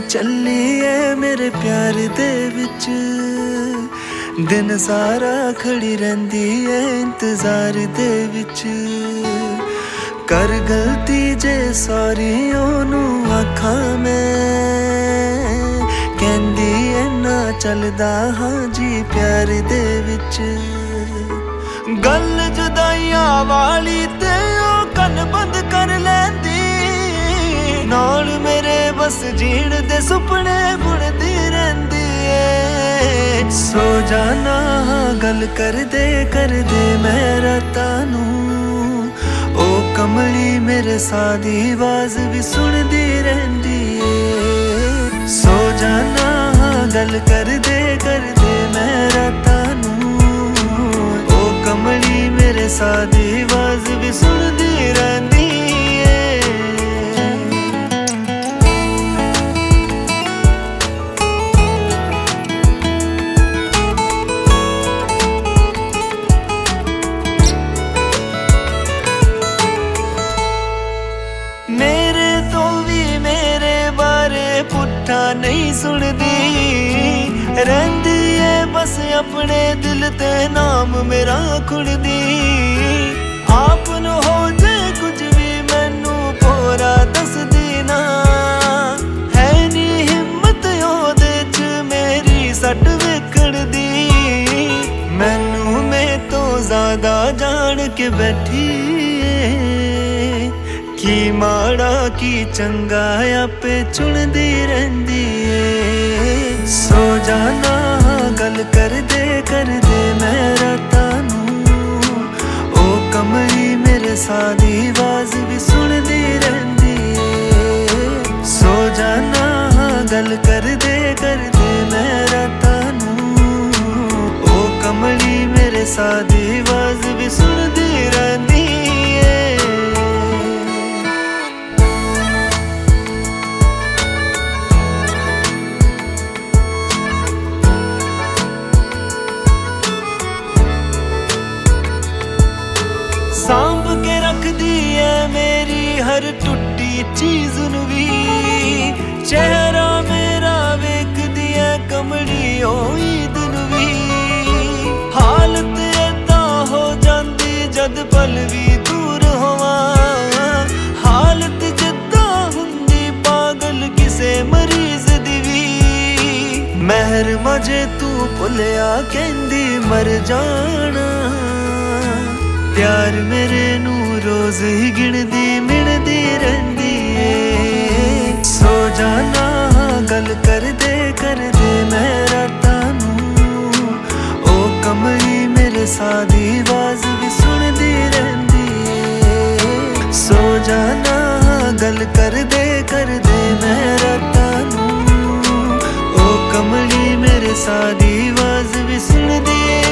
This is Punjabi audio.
ਚੱਲੀਏ ਮੇਰੇ ਪਿਆਰ ਦੇ ਵਿੱਚ ਦਿਨ ਸਾਰਾ ਖੜੀ ਰਹਿੰਦੀ ਏ ਇੰਤਜ਼ਾਰ ਦੇ ਵਿੱਚ। ਕਰ ਗਲਤੀ ਜੇ ਸੌਰੀ ਉਹਨੂੰ ਆਖਾਂ ਮੈਂ, ਕਹਿੰਦੀ ਏ ਨਾ ਚੱਲਦਾ ਹਾਂ ਜੀ ਪਿਆਰ ਦੇ ਵਿੱਚ। ਗੱਲ ਜੁਦਾਈਆਂ ਵਾਲੀ ਤੇ ਉਹ ਕੰਨ ਬੰਦ ਕਰ ਲੈਂਦੀ, ਨਾਲ ਮੇਰੇ ਬਸ ਜੀਣ ਦੇ ਸੁਪਨੇ ਬੁਣਦੀ ਰਹਿੰਦੀ ਏ। ਸੋ ਜਾਣਾ ਗੱਲ ਕਰਦੇ ਕਰਦੇ ਮੈਂ ਰਾਤਾਂ ਨੂੰ, ਉਹ ਕਮਲੀ ਮੇਰੇ ਸਾਹ ਦੀ ਆਵਾਜ਼ ਵੀ ਸੁਣਦੀ ਰਹਿੰਦੀ ਏ। ਸੋ ਜਾਣਾ ਗੱਲ ਕਰਦੇ ਕਰਦੇ ਮੈਂ ਰਾਤਾਂ ਨੂੰ, ਉਹ ਕਮਲੀ ਮੇਰੇ ਸਾਹ ਦੀ ਆਵਾਜ਼ ਵੀ ਸੁਣਦੀ ਰਹਿੰਦੀ ਏ। ਮੇਰੇ ਤੋਂ ਵੀ ਮੇਰੇ ਬਾਰੇ ਪੁੱਠਾ ਨਹੀਂ ਸੁਣਦੀ, ਰਹਿੰਦੀ ਏ ਬਸ ਆਪਣੇ ਦਿਲ ਤੇ ਨਾਮ ਮੇਰਾ ਖੁਣਦੀ। ਆਪ ਨੂੰ ਹੋ ਜੇ ਕੁਝ ਵੀ ਮੈਨੂੰ ਪੂਰਾ ਦੱਸਦੀ ਨਾ, ਹੈ ਨੀ ਹਿੰਮਤ ਉਹਦੇ ਚ ਮੇਰੀ ਸੱਟ ਵੇਖਣ ਦੀ। ਮੈਨੂੰ ਮੇਰੇ ਤੋਂ ਜ਼ਿਆਦਾ ਜਾਣ ਕੇ ਬੈਠੀ ਏ, ਕੀ ਮਾੜਾ ਕੀ ਚੰਗਾ ਆਪੇ ਚੁਣਦੀ ਰਹਿੰਦੀ ਏ। ਸੋ ਜਾਣਾ ਗੱਲ ਕਰਦੇ ਕਰਦੇ ਮੈਂ ਰਾਤਾਂ ਨੂੰ, ਉਹ ਕਮਲੀ ਮੇਰੇ ਸਾਹ ਦੀ ਆਵਾਜ਼ ਵੀ ਸੁਣਦੀ ਰਹਿੰਦੀ ਏ। ਸੋ ਜਾਣਾ ਗੱਲ ਕਰਦੇ ਕਰਦੇ ਮੈਂ ਰਾਤਾਂ ਨੂੰ, ਉਹ ਕਮਲੀ ਮੇਰੇ ਸਾਹ ਦੀ ਆਵਾਜ਼ ਵੀ ਸੁਣਦੀ ਰਹਿੰਦੀ ਏ। ਸਾਂਭ ਕੇ ਰੱਖਦੀ ਏ ਮੇਰੀ ਹਰ ਟੁੱਟੀ ਚੀਜ਼ ਨੂੰ ਵੀ, ਚਿਹਰਾ ਮੇਰਾ ਵੇਖਦੀ ਏ ਕਮਲੀ ਉਹ ਈਦ ਨੂੰ ਵੀ। ਹਾਲਤ ਏਦਾਂ ਹੋ ਜਾਂਦੀ ਜਦ ਪਲ ਵੀ ਦੂਰ ਹੋਵਾਂ, ਹਾਲਤ ਜਿੱਦਾਂ ਹੁੰਦੀ ਪਾਗਲ ਕਿਸੇ ਮਰੀਜ਼ ਦੀ ਵੀ। ਮਹਿਰ ਮਜੇ ਤੂੰ ਭੁੱਲਿਆ ਕਹਿੰਦੀ ਮਰ ਜਾਣਾ, ਪਿਆਰ ਮੇਰੇ ਨੂੰ ਰੋਜ਼ ਹੀ ਗਿਣਦੀ ਮਿਣਦੀ ਰਹਿੰਦੀ ਏ। ਸੋ ਜਾਣਾ ਗੱਲ ਕਰਦੇ ਕਰਦੇ ਮੈਂ ਰਾਤਾਂ ਨੂੰ, ਉਹ ਕਮਲੀ ਮੇਰੇ ਸਾਹ ਦੀ ਆਵਾਜ਼ ਵੀ ਸੁਣਦੀ ਰਹਿੰਦੀ ਏ। ਸੋ ਜਾਣਾ ਗੱਲ ਕਰਦੇ ਕਰਦੇ ਮੈਂ ਰਾਤਾਂ ਨੂੰ, ਉਹ ਕਮਲੀ ਮੇਰੇ ਸਾਹ ਦੀ ਆਵਾਜ਼ ਵੀ ਸੁਣਦੀ ਏ।